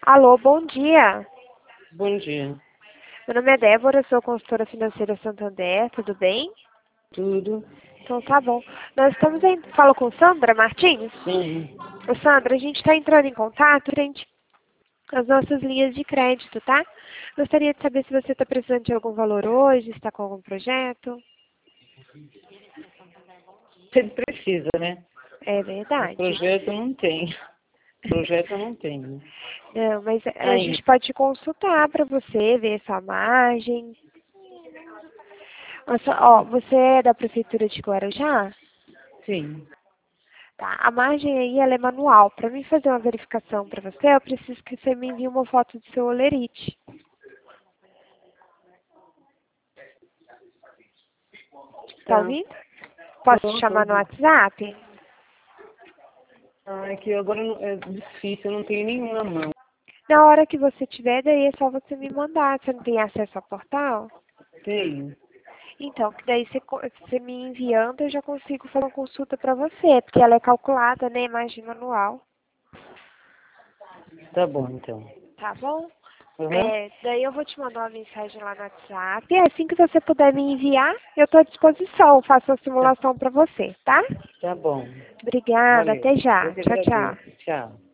Alô, bom dia. Bom dia. Meu nome é Débora, sou consultora financeira Santander, tudo bem? Tudo? Então tá bom. Nós estamos em... Falo com Sandra Martins? Sim. Ô, Sandra, a gente está entrando em contato frente às nossas linhas de crédito, tá? Gostaria de saber se você está precisando de algum valor hoje, está com algum projeto. Você precisa, né? É O verdade. projeto não tem. Projeto não tem, né? Não, mas a Aí, gente pode consultar para você, ver sua margem. Nossa, ó, você é da Prefeitura de Guarujá? sim. Tá, a margem aí ela é manual. Para mim fazer uma verificação para você, eu preciso que você me envie uma foto do seu olerite. Tá Tá. ouvindo? Posso te chamar no Tô. WhatsApp? Ah, é que agora é difícil, eu não tenho nenhum na mão. Na hora que você tiver, daí é só você me mandar. Você não tem acesso ao portal? Tenho. Então, que daí você me enviando, eu já consigo fazer uma consulta para você, porque ela é calculada, né? Margem manual. Tá bom, então. Tá bom? Uhum. Daí eu vou te mandar uma mensagem lá no WhatsApp. E assim que você puder me enviar, eu estou à disposição. Faço a Tá, simulação para você, tá? tá bom. Obrigada, Valeu. até já. Eu que Tchau, tchau. agradeço. Tchau.